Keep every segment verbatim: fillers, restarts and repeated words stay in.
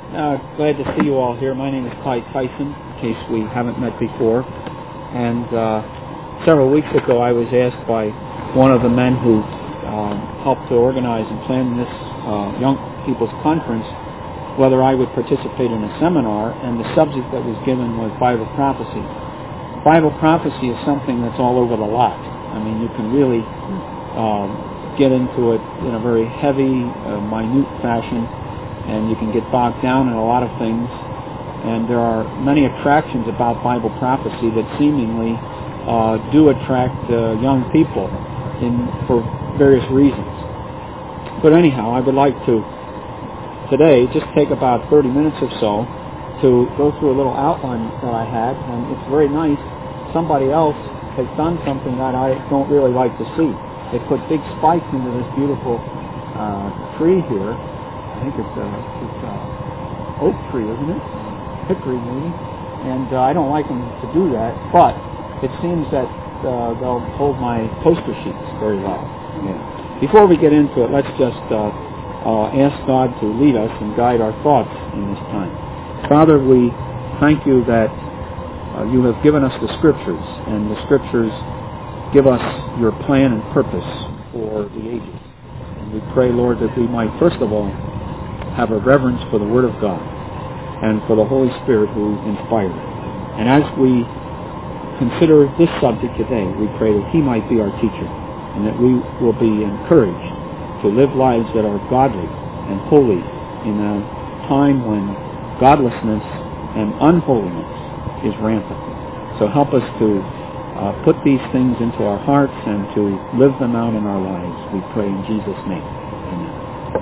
Uh, glad to see you all here. My name is Clyde Tyson, in case we haven't met before. And uh, several weeks ago I was asked by one of the men who um, helped to organize and plan this uh, Young People's Conference whether I would participate in a seminar, and the subject that was given was Bible prophecy. Bible prophecy is something that's all over the lot. I mean, you can really um, get into it in a very heavy, uh, minute fashion, and you can get bogged down in a lot of things. And there are many attractions about Bible prophecy that seemingly uh, do attract uh, young people in for various reasons. But anyhow, I would like to today just take about thirty minutes or so to go through a little outline that I had, and it's very nice. Somebody else has done something that I don't really like to see. They put big spikes into this beautiful uh, tree here. I think it's a, it's a oak tree, isn't it? Hickory, maybe. And uh, I don't like them to do that, but it seems that uh, they'll hold my poster sheets very well. Yeah. Before we get into it, let's just uh, uh, ask God to lead us and guide our thoughts in this time. Father, we thank you that uh, you have given us the Scriptures, and the Scriptures give us your plan and purpose for the ages. And we pray, Lord, that we might, first of all, have a reverence for the Word of God and for the Holy Spirit who inspired it. And as we consider this subject today, we pray that He might be our teacher and that we will be encouraged to live lives that are godly and holy in a time when godlessness and unholiness is rampant. So help us to uh, put these things into our hearts and to live them out in our lives. We pray in Jesus' name. Amen.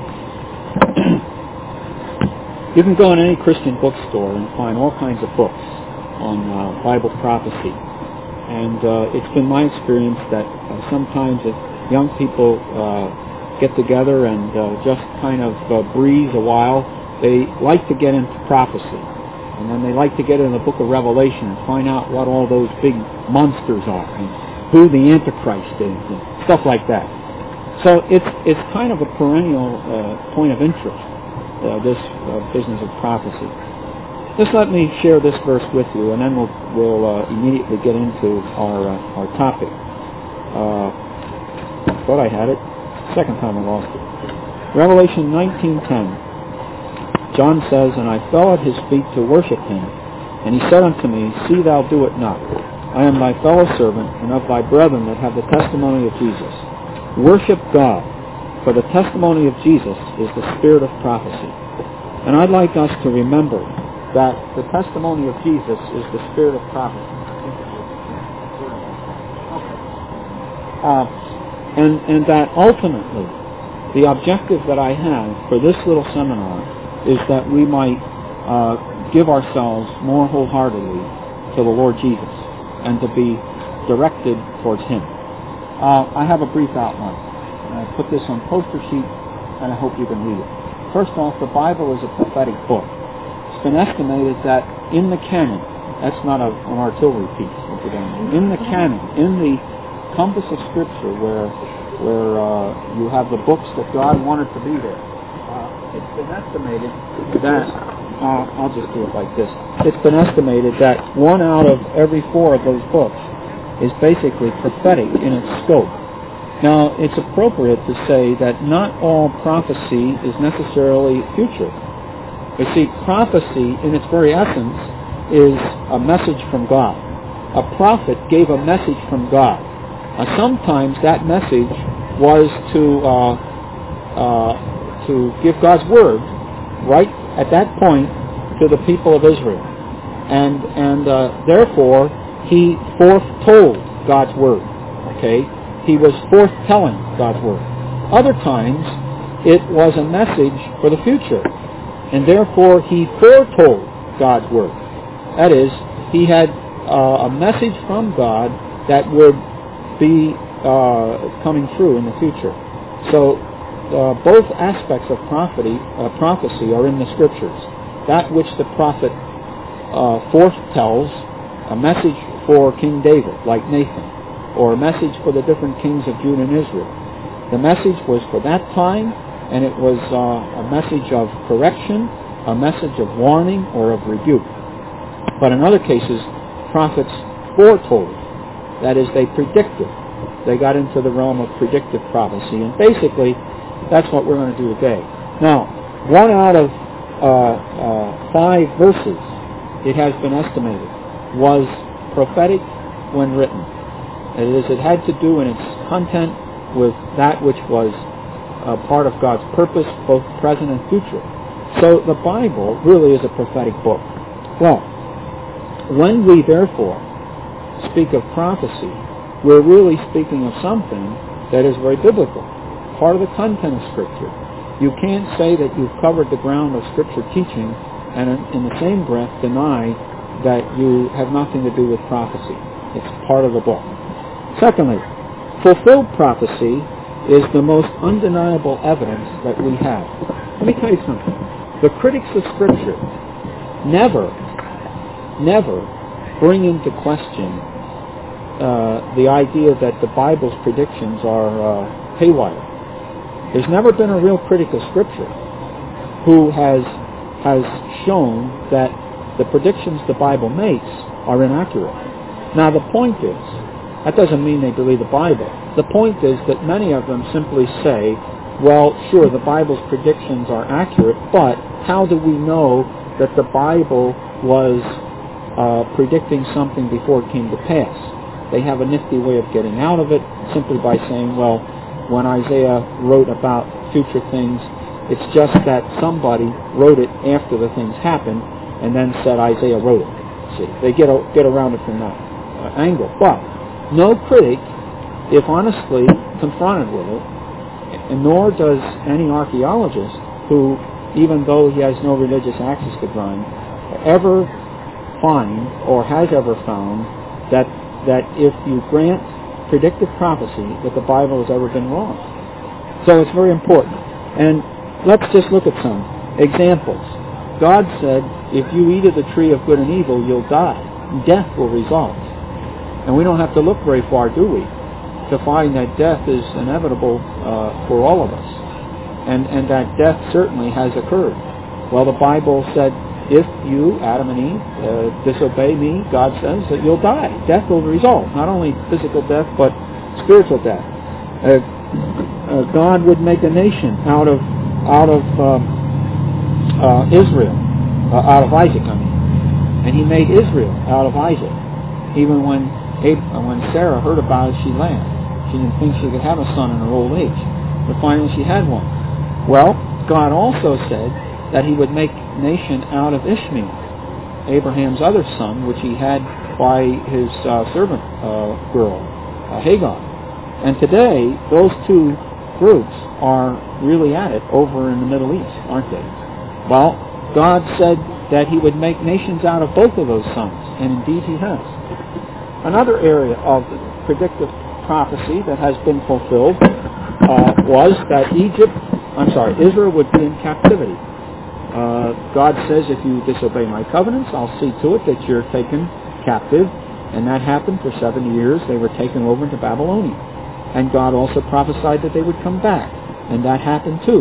You can go in any Christian bookstore and find all kinds of books on uh, Bible prophecy. And uh, it's been my experience that uh, sometimes if young people uh, get together and uh, just kind of uh, breeze a while, they like to get into prophecy. And then they like to get in the book of Revelation and find out what all those big monsters are and who the Antichrist is and stuff like that. So it's it's kind of a perennial uh, point of interest. Uh, this uh, business of prophecy. Just let me share this verse with you, and then we'll, we'll uh, immediately get into our uh, our topic. Uh, I thought I had it. Second time I lost it. Revelation nineteen ten. John says, "And I fell at his feet to worship him, and he said unto me, See thou do it not. I am thy fellow servant, and of thy brethren that have the testimony of Jesus. Worship God. For the testimony of Jesus is the spirit of prophecy." And I'd like us to remember that the testimony of Jesus is the spirit of prophecy. Uh, and, and that ultimately, the objective that I have for this little seminar is that we might uh, give ourselves more wholeheartedly to the Lord Jesus and to be directed towards Him. Uh, I have a brief outline. I put this on poster sheet, and I hope you can read it. First off, the Bible is a prophetic book. It's been estimated that in the canon, that's not a, an artillery piece, in the canon, in the compass of Scripture, where where uh, you have the books that God wanted to be there, uh, it's been estimated that, uh, I'll just do it like this, it's been estimated that one out of every four of those books is basically prophetic in its scope. Now, it's appropriate to say that not all prophecy is necessarily future. You see, prophecy, in its very essence, is a message from God. A prophet gave a message from God. Uh, sometimes that message was to uh, uh, to give God's word right at that point to the people of Israel, and and uh, therefore he foretold God's word. Okay. He was forthtelling God's word. Other times, it was a message for the future, and therefore he foretold God's word. That is, he had uh, a message from God that would be uh, coming through in the future. So, uh, both aspects of prophecy, uh, prophecy are in the Scriptures. That which the prophet uh, foretells, a message for King David, like Nathan, or a message for the different kings of Judah and Israel. The message was for that time, and it was uh, a message of correction, a message of warning or of rebuke. But in other cases, prophets foretold. That is, they predicted. They got into the realm of predictive prophecy. And basically, that's what we're going to do today. Now, one out of uh, uh, five verses, it has been estimated, was prophetic when written. That is, it had to do in its content with that which was uh, part of God's purpose, both present and future. So the Bible really is a prophetic book. Well, when we therefore speak of prophecy, we're really speaking of something that is very biblical, part of the content of Scripture. You can't say that you've covered the ground of Scripture teaching and in the same breath deny that you have nothing to do with prophecy. It's part of the book. Secondly, fulfilled prophecy is the most undeniable evidence that we have. Let me tell you something. The critics of Scripture never, never bring into question uh, the idea that the Bible's predictions are uh, haywire. There's never been a real critic of Scripture who has has shown that the predictions the Bible makes are inaccurate. Now the point is, that doesn't mean they believe the Bible. The point is that many of them simply say, well, sure, the Bible's predictions are accurate, but how do we know that the Bible was uh, predicting something before it came to pass? They have a nifty way of getting out of it simply by saying, well, when Isaiah wrote about future things, it's just that somebody wrote it after the things happened and then said Isaiah wrote it. See, they get a, get around it from that uh, angle. But no critic, if honestly confronted with it, and nor does any archaeologist who, even though he has no religious axis to grind, ever find or has ever found that that if you grant predictive prophecy that the Bible has ever been wrong. So it's very important. And let's just look at some examples. God said, if you eat of the tree of good and evil, you'll die. Death will result. And we don't have to look very far, do we, to find that death is inevitable uh, for all of us. And, and that death certainly has occurred. Well, the Bible said, if you, Adam and Eve, uh, disobey me, God says that you'll die. Death will result. Not only physical death, but spiritual death. Uh, uh, God would make a nation out of out of um, uh, Israel, uh, out of Isaac, I mean. And he made Israel out of Isaac. Even when Ab- when Sarah heard about it, she laughed. She didn't think she could have a son in her old age. But finally she had one. Well, God also said that he would make nation out of Ishmael, Abraham's other son, which he had by his uh, servant uh, girl, uh, Hagar. And today, those two groups are really at it over in the Middle East, aren't they? Well, God said that he would make nations out of both of those sons, and indeed he has. Another area of predictive prophecy that has been fulfilled uh, was that Egypt, I'm sorry, Israel would be in captivity. Uh, God says, if you disobey my covenants, I'll see to it that you're taken captive. And that happened for seventy years. They were taken over into Babylonia. And God also prophesied that they would come back. And that happened too.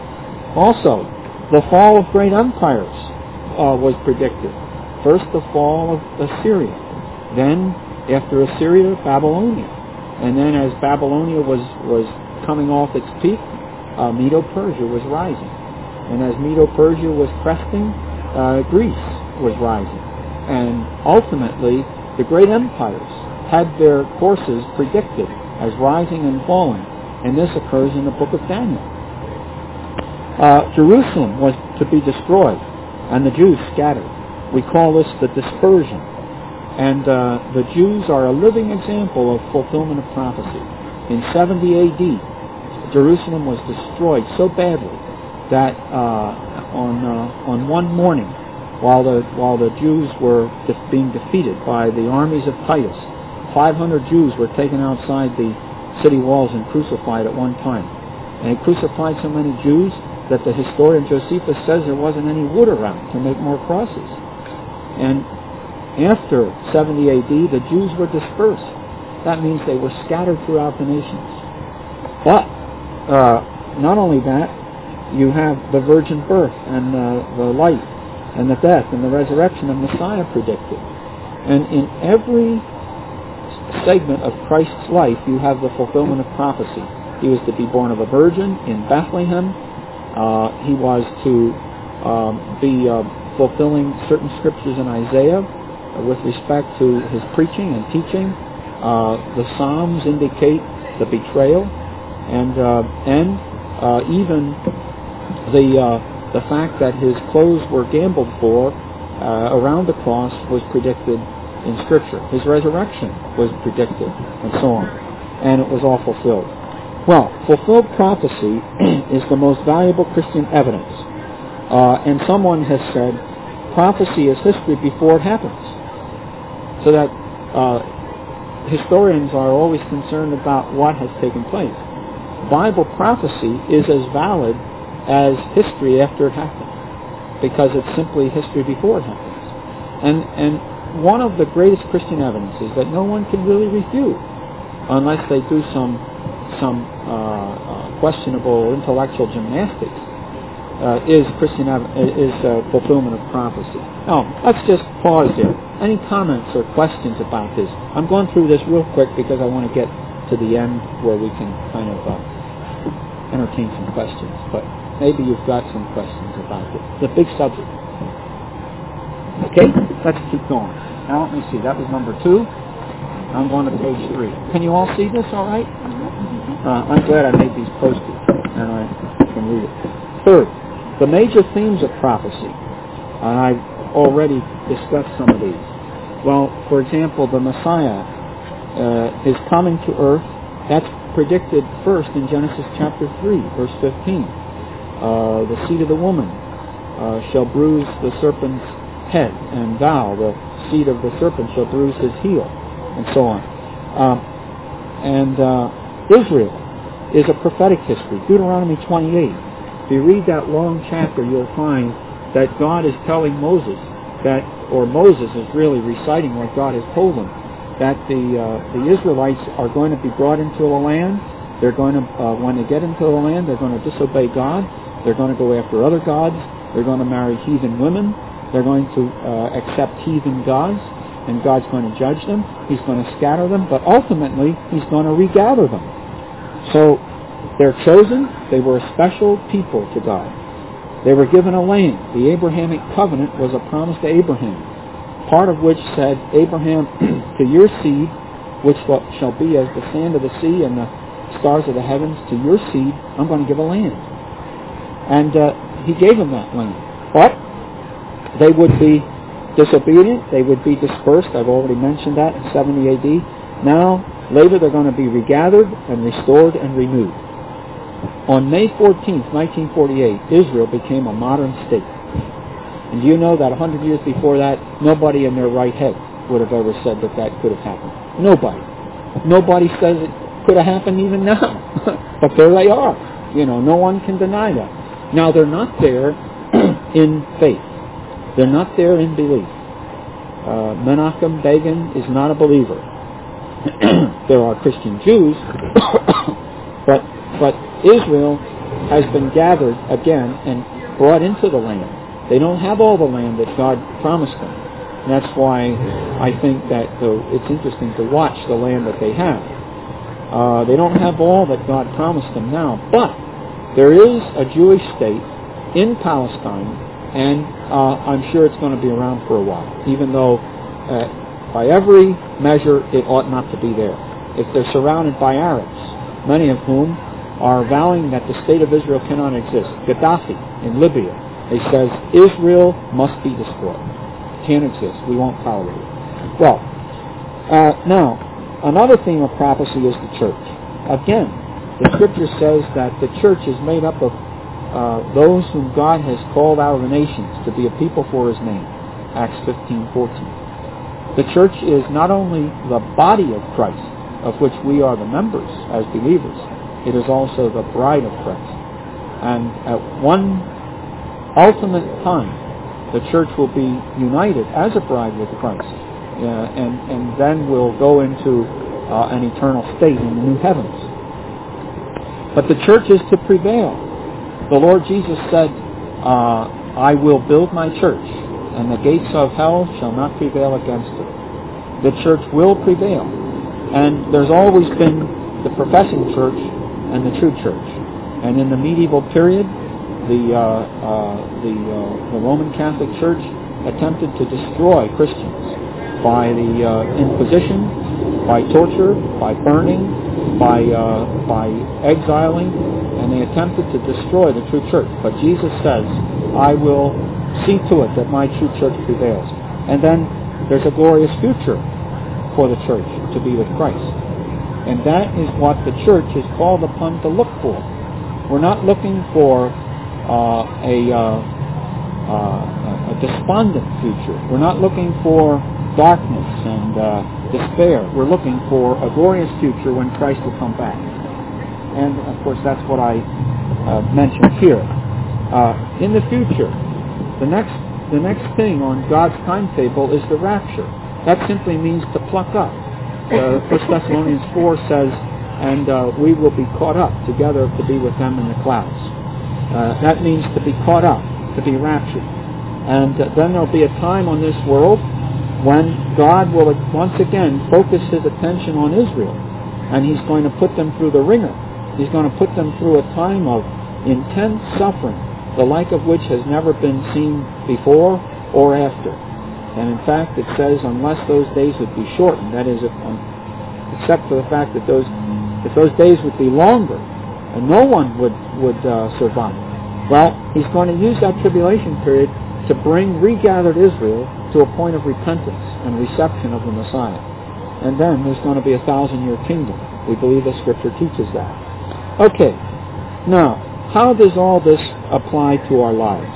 Also, the fall of great empires uh, was predicted. First, the fall of Assyria. Then, after Assyria, Babylonia. And then as Babylonia was, was coming off its peak, uh, Medo-Persia was rising. And as Medo-Persia was cresting, uh, Greece was rising. And ultimately, the great empires had their courses predicted as rising and falling. And this occurs in the book of Daniel. Uh, Jerusalem was to be destroyed, and the Jews scattered. We call this the dispersion. And uh, the Jews are a living example of fulfillment of prophecy. In seventy A D, Jerusalem was destroyed so badly that uh, on uh, on one morning, while the while the Jews were de- being defeated by the armies of Titus, five hundred Jews were taken outside the city walls and crucified at one time. And they crucified so many Jews that the historian Josephus says there wasn't any wood around to make more crosses. And after seventy A D, the Jews were dispersed. That means they were scattered throughout the nations. But uh, not only that, you have the virgin birth and uh, the life and the death and the resurrection of Messiah predicted. And in every segment of Christ's life, you have the fulfillment of prophecy. He was to be born of a virgin in Bethlehem. Uh, he was to um, be uh, fulfilling certain scriptures in Isaiah uh, with respect to his preaching and teaching. Uh, the Psalms indicate the betrayal, and uh, and uh, even the uh, the fact that his clothes were gambled for uh, around the cross was predicted in Scripture. His resurrection was predicted, and so on, and it was all fulfilled. Well, fulfilled prophecy is the most valuable Christian evidence, uh, and someone has said prophecy is history before it happens, so that uh, historians are always concerned about what has taken place. Bible prophecy is as valid as history after it happened, because it's simply history before it happens. And and one of the greatest Christian evidences that no one can really refute, unless they do some some uh, uh, questionable intellectual gymnastics, uh, is Christian ev- is uh, fulfillment of prophecy. Now, let's just pause there. Any comments or questions about this? I'm going through this real quick because I want to get to the end where we can kind of uh, entertain some questions. But maybe you've got some questions about it. It's a big subject. Okay, let's keep going. Now let me see. That was number two. I'm going to page three. Can you all see this all right? Uh, I'm glad I made these posters and I can read it. Third, the major themes of prophecy. And I've already discussed some of these. Well, for example, the Messiah uh, is coming to earth. That's predicted first in Genesis chapter three, verse fifteen. Uh, the seed of the woman uh, shall bruise the serpent's head, and thou, the seed of the serpent, shall bruise his heel, and so on. Um, and uh, Israel is a prophetic history. Deuteronomy twenty-eight. If you read that long chapter, you'll find that God is telling Moses that, or Moses is really reciting what God has told him, that the uh, the Israelites are going to be brought into the land. They're going to, uh, when they get into the land, they're going to disobey God. They're going to go after other gods. They're going to marry heathen women. They're going to uh, accept heathen gods, and God's going to judge them. He's going to scatter them, but ultimately He's going to regather them. So they're chosen. They were a special people to God. They were given a land. The Abrahamic covenant was a promise to Abraham, part of which said, Abraham, to your seed, which shall be as the sand of the sea and the stars of the heavens, to your seed, I'm going to give a land. And uh, He gave them that land. But they would be disobedient. They would be dispersed. I've already mentioned that in seventy A D. Now, later they're going to be regathered and restored and renewed. On May fourteenth, nineteen forty-eight, Israel became a modern state. And do you know that one hundred years before that, nobody in their right head would have ever said that that could have happened. Nobody. Nobody says it could have happened even now. But there they are. You know, no one can deny that. Now, they're not there in faith. They're not there in belief. Uh, Menachem Begin is not a believer. There are Christian Jews, but but Israel has been gathered again and brought into the land. They don't have all the land that God promised them. And that's why I think that the, it's interesting to watch the land that they have. Uh, they don't have all that God promised them now, but there is a Jewish state in Palestine, and uh, I'm sure it's going to be around for a while, even though uh, by every measure it ought not to be there. If they're surrounded by Arabs, many of whom are vowing that the state of Israel cannot exist. Gaddafi in Libya, he says Israel must be destroyed. Can't exist. We won't tolerate it. Well, uh, now, another theme of prophecy is the church. Again, the Scripture says that the church is made up of uh, those whom God has called out of the nations to be a people for His name. Acts fifteen fourteen. The church is not only the body of Christ, of which we are the members as believers, it is also the bride of Christ. And at one ultimate time, the church will be united as a bride with Christ, uh, and, and then will go into uh, an eternal state in the new heavens. But the church is to prevail. The Lord Jesus said, uh, I will build my church, and the gates of hell shall not prevail against it. The church will prevail. And there's always been the professing church and the true church. And in the medieval period, the, uh, uh, the, uh, the Roman Catholic Church attempted to destroy Christians by the uh, Inquisition, by torture, by burning, by, uh, by exiling, and they attempted to destroy the true church. But Jesus says, I will see to it that my true church prevails. And then there's a glorious future for the church to be with Christ. And that is what the church is called upon to look for. We're not looking for uh, a, uh, uh, a despondent future. We're not looking for darkness and uh, despair. We're looking for a glorious future when Christ will come back. And, of course, that's what I uh, mentioned here. Uh, in the future, the next the next thing on God's timetable is the rapture. That simply means to pluck up. Uh, First Thessalonians four says, and uh, we will be caught up together to be with them in the clouds. Uh, that means to be caught up, to be raptured. And uh, then there'll be a time on this world when God will once again focus his attention on Israel. And he's going to put them through the ringer. He's going to put them through a time of intense suffering, the like of which has never been seen before or after. And in fact, it says, unless those days would be shortened, that is, if, um, except for the fact that those, if those days would be longer, and no one would, would uh, survive. Well, he's going to use that tribulation period to bring regathered Israel to a point of repentance and reception of the Messiah. And then there's going to be a thousand-year kingdom. We believe the Scripture teaches that. Okay, now, how does all this apply to our lives?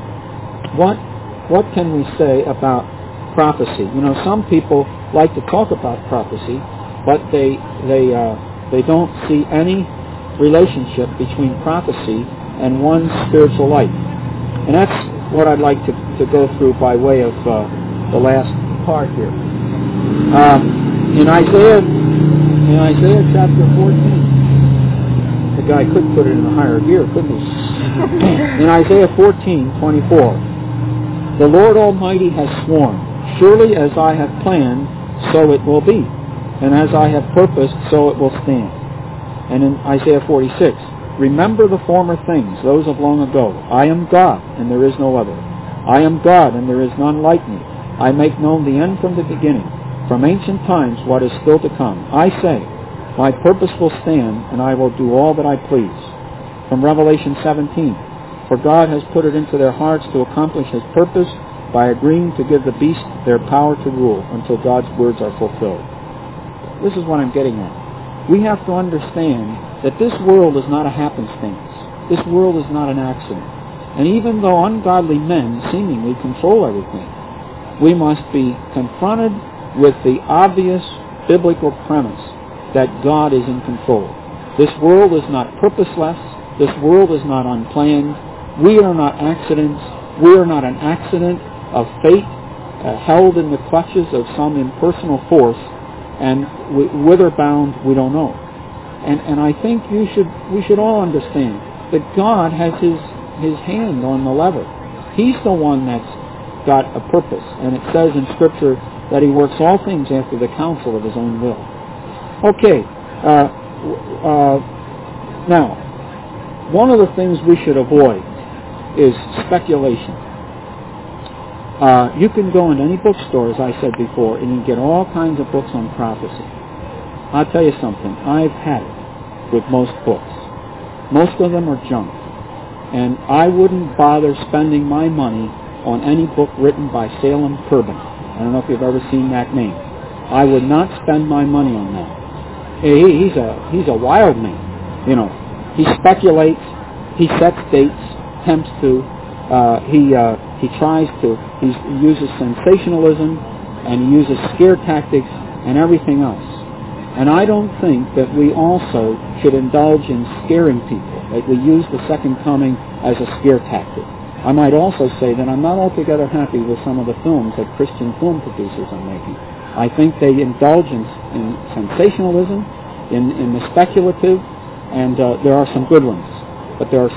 What what can we say about prophecy? You know, some people like to talk about prophecy, but they they uh, they don't see any relationship between prophecy and one's spiritual life. And that's what I'd like to, to go through by way of uh, the last part here. Um, in Isaiah in Isaiah chapter fourteen. The guy could put it in a higher gear, couldn't he? In Isaiah fourteen twenty-four, the Lord Almighty has sworn, surely as I have planned, so it will be, and as I have purposed, so it will stand. And in Isaiah forty-six, remember the former things, those of long ago. I am God, and there is no other. I am God, and there is none like me. I make known the end from the beginning, from ancient times what is still to come. I say, my purpose will stand, and I will do all that I please. From Revelation seventeen, for God has put it into their hearts to accomplish his purpose by agreeing to give the beast their power to rule until God's words are fulfilled. This is what I'm getting at. We have to understand that this world is not a happenstance. This world is not an accident. And even though ungodly men seemingly control everything, we must be confronted with the obvious biblical premise that God is in control. This world is not purposeless. This world is not unplanned. We are not accidents. We are not an accident of fate uh, held in the clutches of some impersonal force, and we, whither bound we don't know. And and I think you should we should all understand that God has his his hand on the lever. He's the one that's got a purpose, and it says in Scripture that he works all things after the counsel of his own will. Okay, uh, uh, now, one of the things we should avoid is speculation. Uh, you can go into any bookstore, as I said before, and you get all kinds of books on prophecy. I'll tell you something, I've had it with most books. Most of them are junk. And I wouldn't bother spending my money on any book written by Salem Perben. I don't know if you've ever seen that name. I would not spend my money on that. He, he's a he's a wild man, you know. He speculates, he sets dates, attempts to, uh, he uh, he tries to, he uses sensationalism, and he uses scare tactics and everything else. And I don't think that we also should indulge in scaring people, that we use the second coming as a scare tactic. I might also say that I'm not altogether happy with some of the films that Christian film producers are making. I think they indulge in, in sensationalism, in, in the speculative, and uh, there are some good ones, but there are some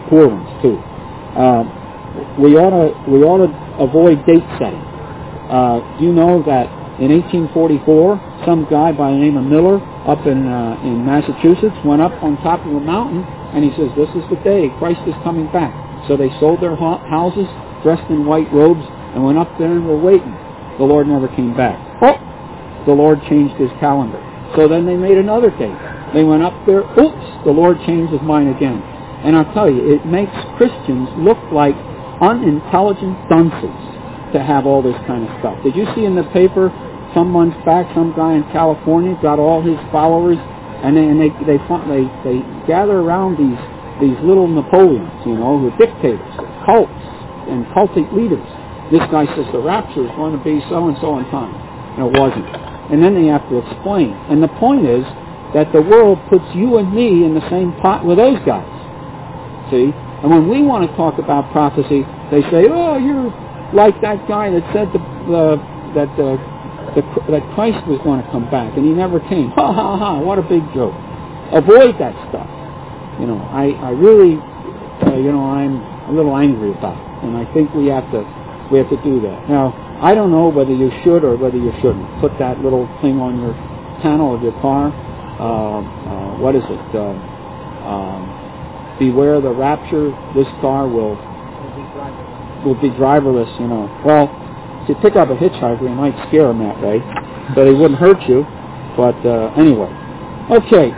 poor ones too. Uh, we ought to we ought to avoid date setting. Uh, do you know that in eighteen forty-four, some guy by the name of Miller up in uh, in Massachusetts went up on top of a mountain and he says, "This is the day Christ is coming back." So they sold their ha- houses, dressed in white robes, and went up there and were waiting. The Lord never came back. Oh, the Lord changed his calendar. So then they made another date. They went up there. Oops, the Lord changed his mind again. And I'll tell you, it makes Christians look like unintelligent dunces to have all this kind of stuff. Did you see in the paper some months back, some guy in California got all his followers, and they and they they they, they gather around these these little Napoleons, you know, who are dictators, cults, and cultic leaders. This guy says the rapture is going to be so and so in time, and it wasn't. And then they have to explain. And the point is that the world puts you and me in the same pot with those guys. See? And when we want to talk about prophecy, they say, "Oh, you're like that guy that said the, the, that the, the, that Christ was going to come back, and he never came." Ha ha ha! What a big joke! Avoid that stuff. You know, I I really, uh, you know, I'm a little angry about it, and I think we have to we have to do that. Now, I don't know whether you should or whether you shouldn't put that little thing on your panel of your car. Uh, uh, what is it? Uh, um, beware the rapture. This car will will be driverless. You know. Well, if you pick up a hitchhiker, you might scare him that way, so they wouldn't hurt you. But uh, anyway, okay.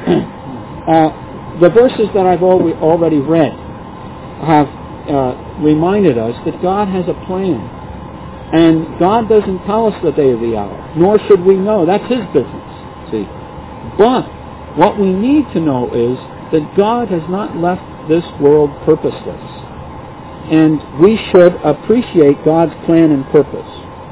Uh, the verses that I've already read have uh, reminded us that God has a plan, and God doesn't tell us the day of the hour, nor should we know. That's His business. See. But what we need to know is that God has not left this world purposeless. And we should appreciate God's plan and purpose.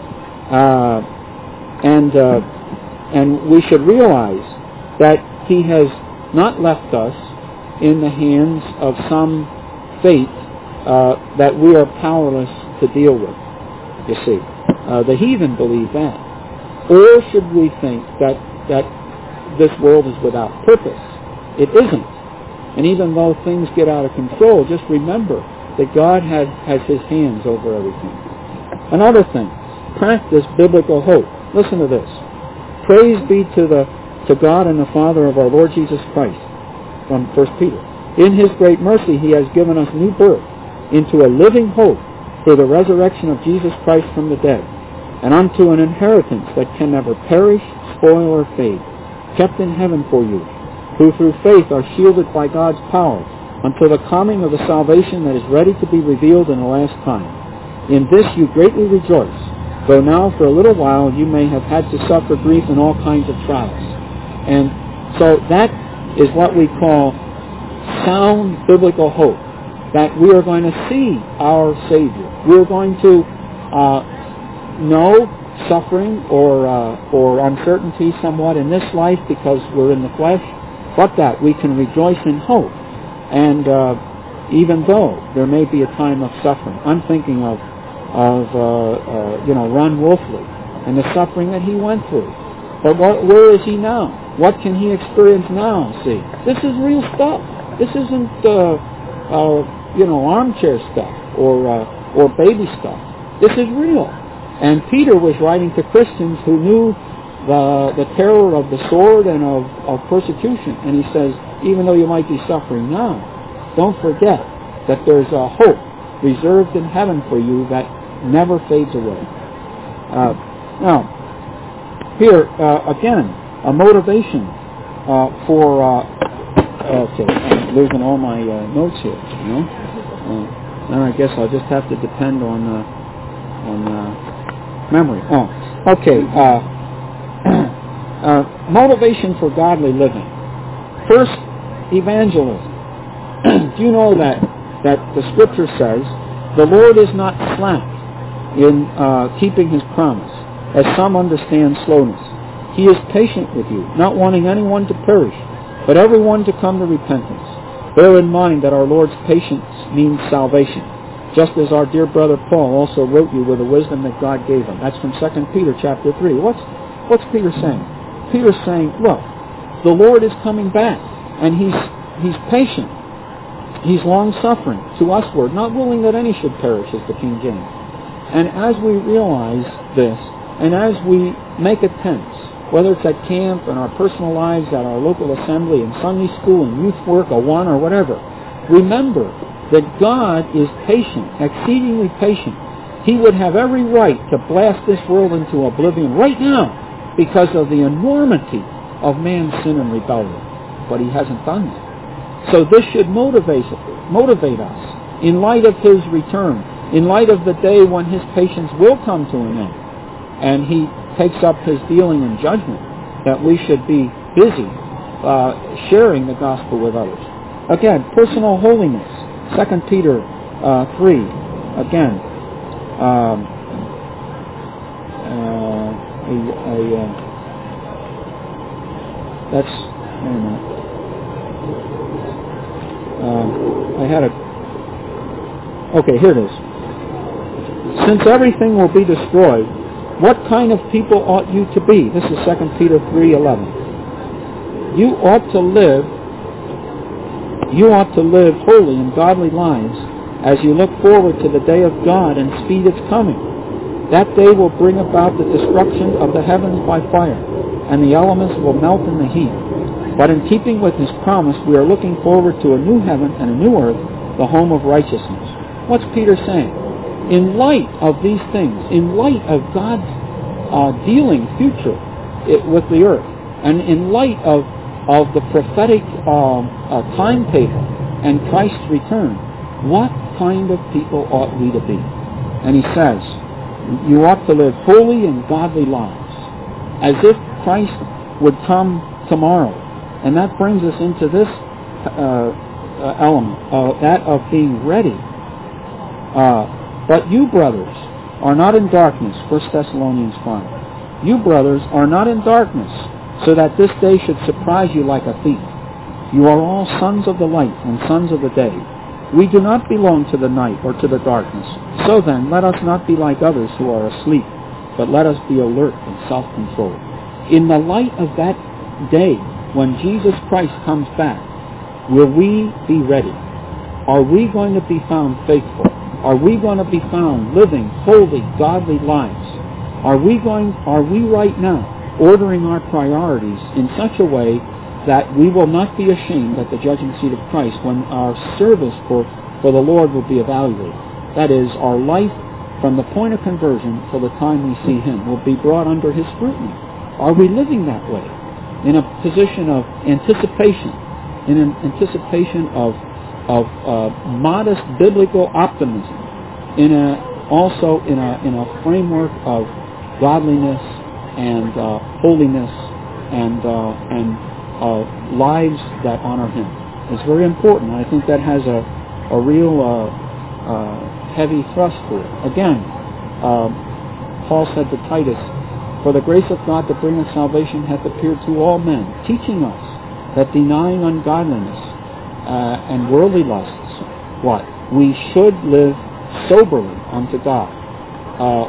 Uh, and uh, and we should realize that He has not left us in the hands of some fate uh, that we are powerless to deal with, you see. Uh, the heathen believe that. Or should we think that that this world is without purpose? It isn't. And even though things get out of control, just remember that God has, has His hands over everything. Another thing, practice biblical hope. Listen to this. Praise be to the to God and the Father of our Lord Jesus Christ, from First Peter. In His great mercy He has given us new birth into a living hope through the resurrection of Jesus Christ from the dead, and unto an inheritance that can never perish, spoil, or fade, kept in heaven for you, who through faith are shielded by God's power until the coming of the salvation that is ready to be revealed in the last time. In this you greatly rejoice, though now for a little while you may have had to suffer grief in all kinds of trials. And so that is what we call sound biblical hope, that we are going to see our Savior. We are going to uh, know suffering or uh, or uncertainty somewhat in this life because we're in the flesh, but that we can rejoice in hope. And uh, even though there may be a time of suffering, I'm thinking of of uh, uh, you know Ron Wolfley and the suffering that he went through. But what, where is he now? What can he experience now? See, this is real stuff. This isn't uh, uh, you know armchair stuff or uh, or baby stuff. This is real. And Peter was writing to Christians who knew the the terror of the sword and of, of persecution. And he says, even though you might be suffering now, don't forget that there's a hope reserved in heaven for you that never fades away. Uh, now, here, uh, again, a motivation uh, for... Uh, okay, I'm losing all my uh, notes here, you know? Uh, then I guess I'll just have to depend on... Uh, on uh, memory. Oh, okay. Uh, uh, motivation for godly living. First, evangelism. Do you know that that the Scripture says the Lord is not slack in uh, keeping His promise, as some understand slowness. He is patient with you, not wanting anyone to perish, but everyone to come to repentance. Bear in mind that our Lord's patience means salvation, just as our dear brother Paul also wrote you with the wisdom that God gave him. That's from Second Peter chapter three. What's what's Peter saying? Peter's saying, look, the Lord is coming back, and He's He's patient. He's long-suffering to usward, not willing that any should perish, as the King James. And as we realize this, and as we make attempts, whether it's at camp, in our personal lives, at our local assembly, in Sunday school, in youth work, or one or whatever, remember that God is patient, exceedingly patient. He would have every right to blast this world into oblivion right now because of the enormity of man's sin and rebellion. But he hasn't done that. So this should motivate, motivate us in light of his return, in light of the day when his patience will come to an end, and he takes up his dealing and judgment, that we should be busy uh, sharing the gospel with others. Again, personal holiness. Second Peter uh, three. Again, um, uh, a, a, uh, that's wait a minute. Uh, I had a. Okay, here it is. Since everything will be destroyed, what kind of people ought you to be? This is Second Peter three eleven. You ought to live, you ought to live holy and godly lives as you look forward to the day of God and speed its coming. That day will bring about the destruction of the heavens by fire, and the elements will melt in the heat. But in keeping with his promise, we are looking forward to a new heaven and a new earth, the home of righteousness. What's Peter saying? In light of these things, in light of God's uh, dealing future it, with the earth, and in light of, of the prophetic um, uh, timetable and Christ's return, what kind of people ought we to be? And he says, you ought to live holy and godly lives, as if Christ would come tomorrow. And that brings us into this uh, uh, element, uh, that of being ready. Uh, But you, brothers, are not in darkness, First Thessalonians five. You, brothers, are not in darkness, so that this day should surprise you like a thief. You are all sons of the light and sons of the day. We do not belong to the night or to the darkness. So then, let us not be like others who are asleep, but let us be alert and self-controlled. In the light of that day, when Jesus Christ comes back, will we be ready? Are we going to be found faithful? Are we going to be found living holy, godly lives? Are we going? Are we right now ordering our priorities in such a way that we will not be ashamed at the judgment seat of Christ when our service for, for the Lord will be evaluated? That is, our life from the point of conversion till the time we see him will be brought under his scrutiny. Are we living that way? In a position of anticipation, in an anticipation of of uh, modest biblical optimism, in a also in a in a framework of godliness and uh, holiness and uh, and uh, lives that honor him. It's very important. I think that has a a real uh, uh, heavy thrust to it. Again, uh, Paul said to Titus, "For the grace of God to bring us salvation hath appeared to all men, teaching us that denying ungodliness Uh, and worldly lusts, what? We should live soberly unto God. Uh,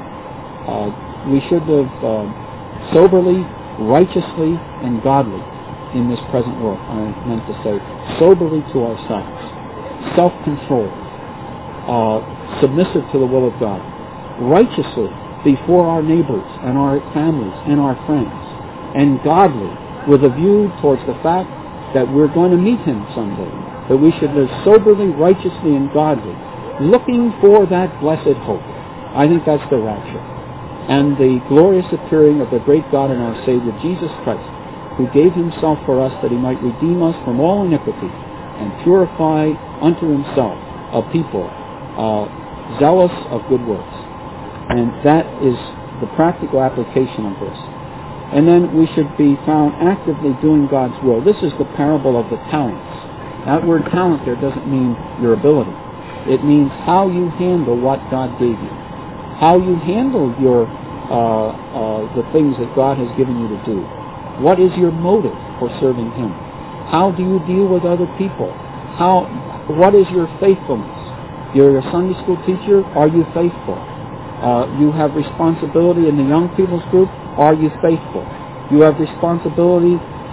uh, we should live uh, soberly, righteously, and godly in this present world. I meant to say soberly to ourselves, self-controlled, uh, submissive to the will of God, righteously before our neighbors and our families and our friends, and godly with a view towards the fact that we're going to meet him someday, that we should live soberly, righteously, and godly, looking for that blessed hope." I think that's the rapture. And the glorious appearing of the great God and our Savior, Jesus Christ, who gave himself for us that he might redeem us from all iniquity and purify unto himself a people uh, zealous of good works. And that is the practical application of this. And then we should be found actively doing God's will. This is the parable of the talents. That word talent there doesn't mean your ability. It means how you handle what God gave you. How you handle your uh, uh, the things that God has given you to do. What is your motive for serving him? How do you deal with other people? How? What is your faithfulness? You're a Sunday school teacher. Are you faithful? Uh, you have responsibility in the young people's group. Are you faithful? You have responsibility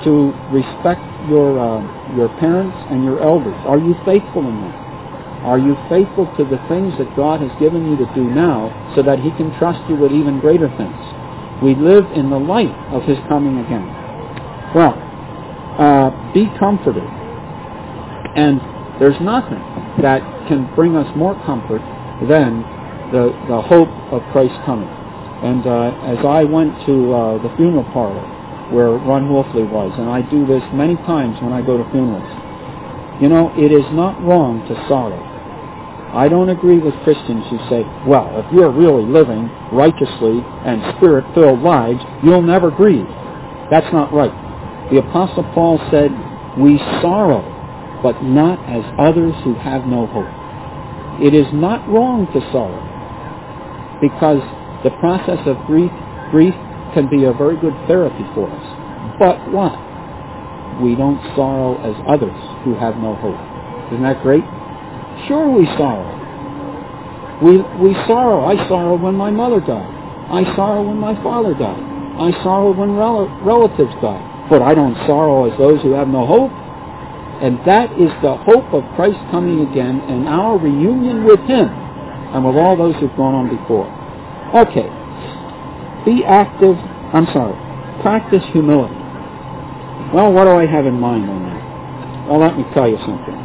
to respect your uh, your parents and your elders? Are you faithful in that? Are you faithful to the things that God has given you to do now so that He can trust you with even greater things? We live in the light of His coming again. Well, uh, be comforted. And there's nothing that can bring us more comfort than the, the hope of Christ's coming. And uh, as I went to uh, the funeral parlor where Ron Wolfley was, and I do this many times when I go to funerals, you know, it is not wrong to sorrow. I don't agree with Christians who say, well, if you're really living righteously and spirit-filled lives, you'll never grieve. That's not right. The Apostle Paul said, we sorrow, but not as others who have no hope. It is not wrong to sorrow, because the process of grief, grief can be a very good therapy for us. But what? We don't sorrow as others who have no hope. Isn't that great? Sure, we sorrow. We we sorrow. I sorrow when my mother died. I sorrow when my father died. I sorrow when rel- relatives died. But I don't sorrow as those who have no hope. And that is the hope of Christ coming again and our reunion with Him and with all those who've gone on before. Okay. Be active. I'm sorry. Practice humility. Well, what do I have in mind on that? Well, let me tell you something.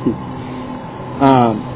Um,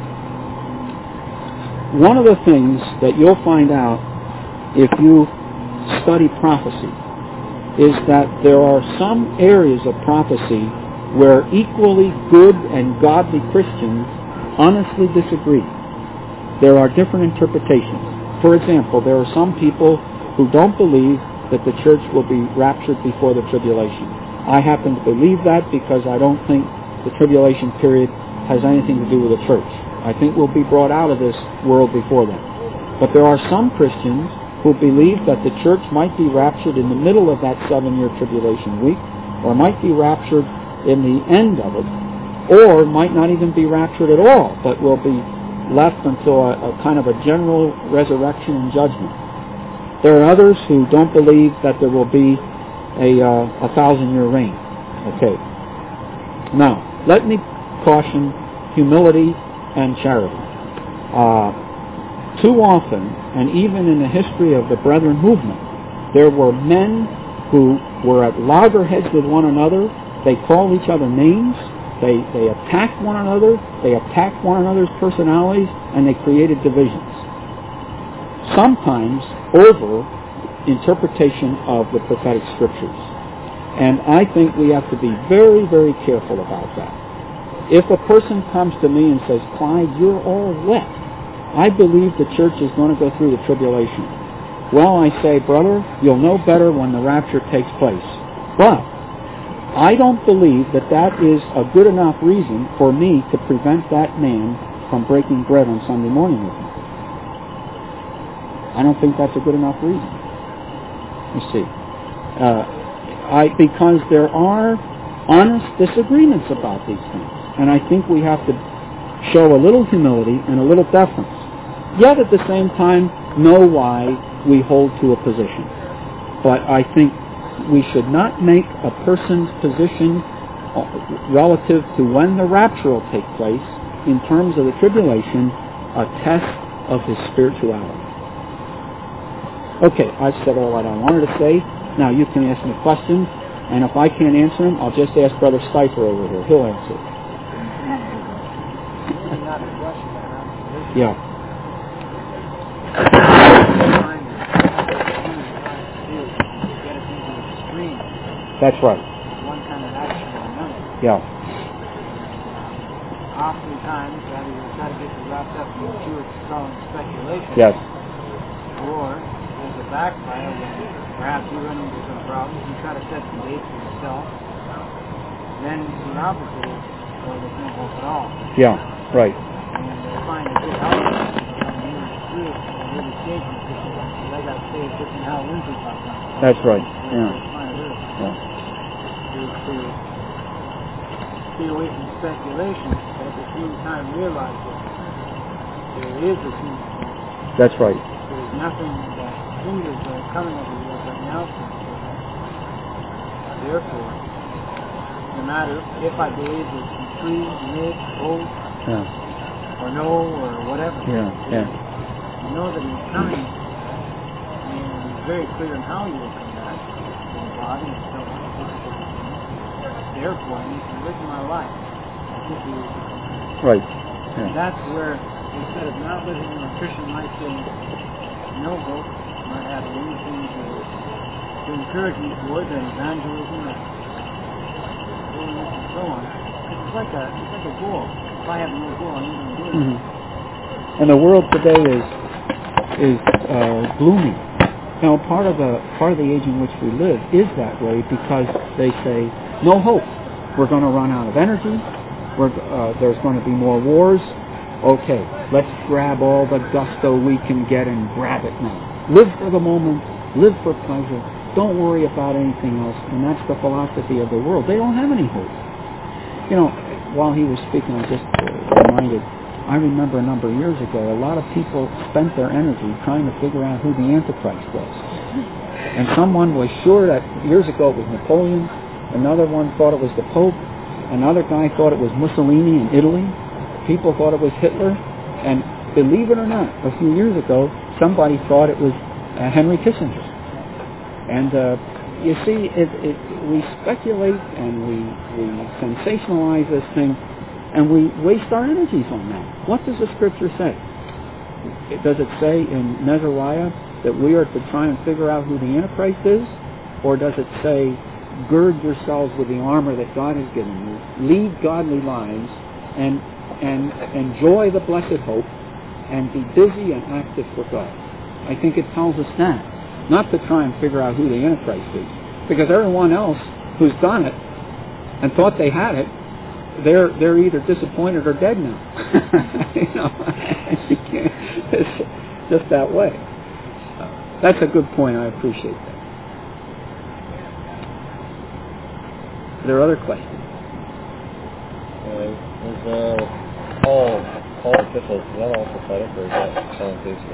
one of the things that you'll find out if you study prophecy is that there are some areas of prophecy where equally good and godly Christians honestly disagree. There are different interpretations. For example, there are some people who don't believe that the church will be raptured before the tribulation. I happen to believe that because I don't think the tribulation period has anything to do with the church. I think we'll be brought out of this world before then. But there are some Christians who believe that the church might be raptured in the middle of that seven-year tribulation week, or might be raptured in the end of it, or might not even be raptured at all, but will be left until a, a kind of a general resurrection and judgment. There are others who don't believe that there will be a, uh, a thousand-year reign. Okay. Now, let me caution humility and charity. Uh, too often, and even in the history of the Brethren movement, there were men who were at loggerheads with one another. They called each other names. They, they attacked one another. They attacked one another's personalities, and they created divisions. Sometimes over interpretation of the prophetic scriptures. And I think we have to be very, very careful about that. If a person comes to me and says, Clyde, you're all wet, I believe the church is going to go through the tribulation. Well, I say, brother, you'll know better when the rapture takes place. But I don't believe that that is a good enough reason for me to prevent that man from breaking bread on Sunday morning with me. I don't think that's a good enough reason. You see. Uh, I, because there are honest disagreements about these things. And I think we have to show a little humility and a little deference. Yet at the same time, know why we hold to a position. But I think we should not make a person's position relative to when the rapture will take place, in terms of the tribulation, a test of his spirituality. Okay, I've said all that I wanted to say. Now you can ask me questions, and if I can't answer them, I'll just ask Brother Stifer over here. He'll answer. Yeah. That's right. One kind of action or another. Yeah. Oftentimes, either you try to get you wrapped up in pure strong speculation. Yes. Or there's a backfire when perhaps you run into some problems, you try to set some dates for yourself. Then the opposite is, well, there's no hope at all. Yeah, right. And they find a good outlet when you through it and really shaking it, because I got to say it's just in how Lindsay talks about it. That's right. Yeah. Yeah. To, to stay away from speculation, but at the same time realize that there is a human. That's right. There's nothing that hinders the coming of the Lord right now. Therefore, no matter if I believe it's true, mid, old, Yeah. or no, or whatever. Yeah. Yeah. You know that he's coming, and he's very clear on how he will come back, in the body and so on. Therefore, I need to live my life as if he was to come back. Right. Yeah. And that's where, instead of not living a Christian life saying, no hope, not having anything to, to encourage me towards an evangelism or holiness and so on, it's like a, it's like a goal. If I have no goal, I'm not going to do it. Mm-hmm. And the world today is is uh, gloomy. Now, part of the part of the age in which we live is that way because they say no hope. We're going to run out of energy. We're, uh, there's going to be more wars. Okay, let's grab all the gusto we can get and grab it now. Live for the moment. Live for pleasure. Don't worry about anything else. And that's the philosophy of the world. They don't have any hope. You know, while he was speaking, I just uh, reminded. I remember a number of years ago, a lot of people spent their energy trying to figure out who the Antichrist was. And someone was sure that years ago it was Napoleon, another one thought it was the Pope, another guy thought it was Mussolini in Italy, people thought it was Hitler, and believe it or not, a few years ago, somebody thought it was uh, Henry Kissinger. And uh, you see, it, it, we speculate and we, we sensationalize this thing, and we waste our energies on that. What does the Scripture say? Does it say in Zechariah that we are to try and figure out who the Antichrist is? Or does it say, gird yourselves with the armor that God has given you, lead godly lives, and, and enjoy the blessed hope, and be busy and active for God? I think it tells us that. Not to try and figure out who the Antichrist is. Because everyone else who's done it and thought they had it, They're they're either disappointed or dead now. You know, it's just that way. That's a good point. I appreciate that. Are there other questions? Uh, is uh, Paul Paul epistles, is that all prophetic, or is that some of his?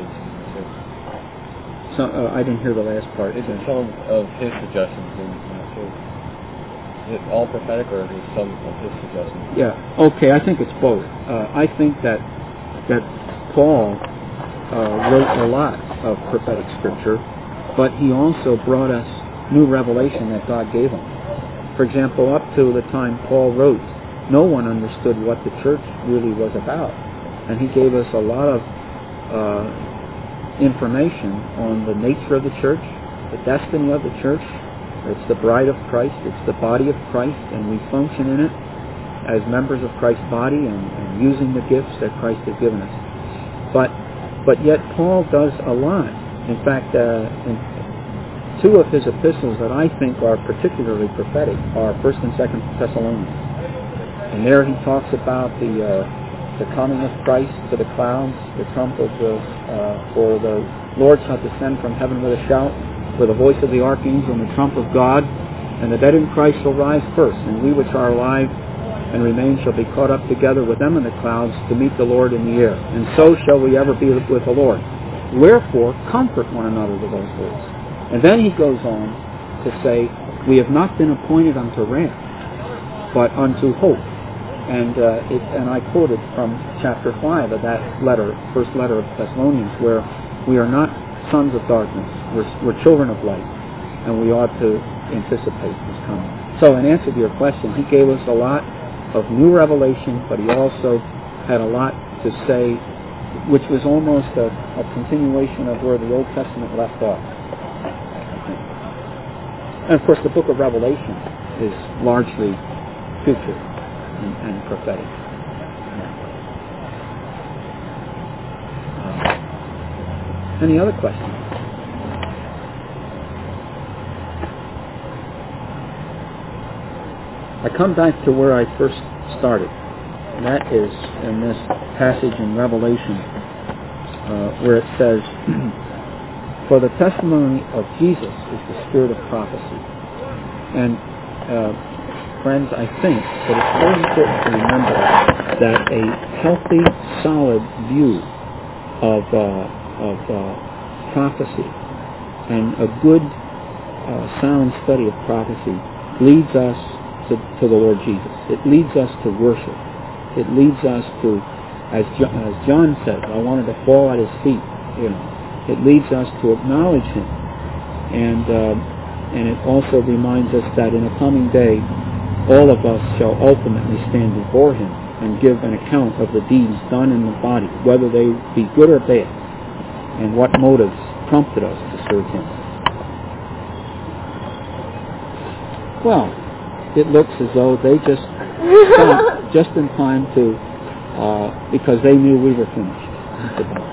So uh, I didn't hear the last part. Is it some of his suggestions in his? Is it all prophetic, or is it some of his suggestions? Yeah. Okay. I think it's both. Uh, I think that that Paul uh, wrote a lot of prophetic scripture, but he also brought us new revelation that God gave him. For example, up to the time Paul wrote, no one understood what the church really was about, and he gave us a lot of uh, information on the nature of the church, the destiny of the church. It's the bride of Christ. It's the body of Christ, and we function in it as members of Christ's body and, and using the gifts that Christ has given us. But but yet Paul does a lot. In fact, uh, in two of his epistles that I think are particularly prophetic are First and Second Thessalonians. And there he talks about the uh, the coming of Christ to the clouds, the trump of the uh, for the Lord shall descend from heaven with a shout, with the voice of the archangel and the trump of God, and the dead in Christ shall rise first, and we which are alive and remain shall be caught up together with them in the clouds to meet the Lord in the air. And so shall we ever be with the Lord. Wherefore, comfort one another with those words. And then he goes on to say, we have not been appointed unto wrath, but unto hope. And uh, it, and I quoted from chapter five of that letter, first letter of Thessalonians, where we are not sons of darkness. We're, we're children of light, and we ought to anticipate his coming. So in answer to your question, he gave us a lot of new revelation, but he also had a lot to say, which was almost a, a continuation of where the Old Testament left off. And of course, the book of Revelation is largely future and, and prophetic. Uh, any other questions? I come back to where I first started, and that is in this passage in Revelation uh, where it says, for the testimony of Jesus is the spirit of prophecy. And uh, friends, I think that it's very important to remember that a healthy, solid view of, uh, of uh, prophecy and a good, uh, sound study of prophecy leads us to, to the Lord Jesus. It leads us to worship. It leads us to, as John, as John said, I wanted to fall at his feet. You know, it leads us to acknowledge him, and uh, and it also reminds us that in a coming day, all of us shall ultimately stand before him and give an account of the deeds done in the body, whether they be good or bad, and what motives prompted us to serve him. Well, it looks as though they just stopped just in time to, uh, because they knew we were finished.